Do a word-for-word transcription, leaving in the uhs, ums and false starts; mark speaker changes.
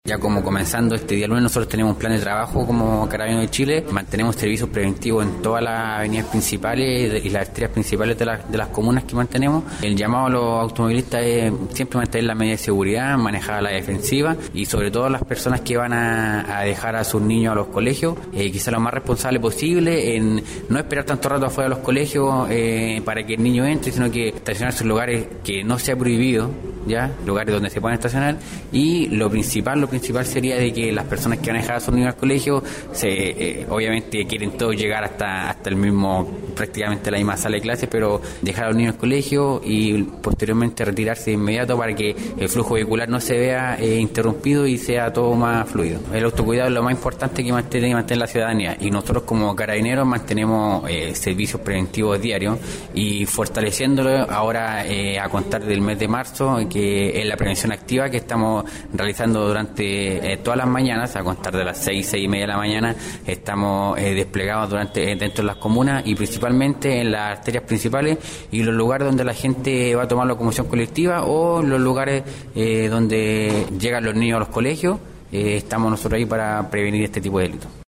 Speaker 1: Ya como comenzando este día lunes, nosotros tenemos un plan de trabajo como Carabineros de Chile. Mantenemos servicios preventivos en todas las avenidas principales y las arterias principales de, la, de las comunas que mantenemos. El llamado a los automovilistas es siempre mantener las medidas de seguridad, manejar la defensiva y sobre todo las personas que van a, a dejar a sus niños a los colegios, eh, quizá lo más responsable posible, en no esperar tanto rato afuera de los colegios eh, para que el niño entre, sino que estacionarse en lugares que no sea prohibido, ya lugares donde se puedan estacionar. Y lo principal, lo principal sería de que las personas que van a dejar a sus niños al colegio, se, eh, obviamente quieren todos llegar hasta hasta el mismo, prácticamente la misma sala de clases, pero dejar a los niños al colegio y posteriormente retirarse de inmediato para que el flujo vehicular no se vea eh, interrumpido y sea todo más fluido. El autocuidado es lo más importante que mantiene, que mantiene la ciudadanía, y nosotros como Carabineros mantenemos eh, servicios preventivos diarios y fortaleciéndolo ahora eh, a contar del mes de marzo, que es la prevención activa que estamos realizando durante eh, todas las mañanas, a contar de las seis, seis y media de la mañana, estamos eh, desplegados durante eh, dentro de las comunas y principalmente en las arterias principales y los lugares donde la gente va a tomar locomoción colectiva o los lugares eh, donde llegan los niños a los colegios. Eh, estamos nosotros ahí para prevenir este tipo de delitos.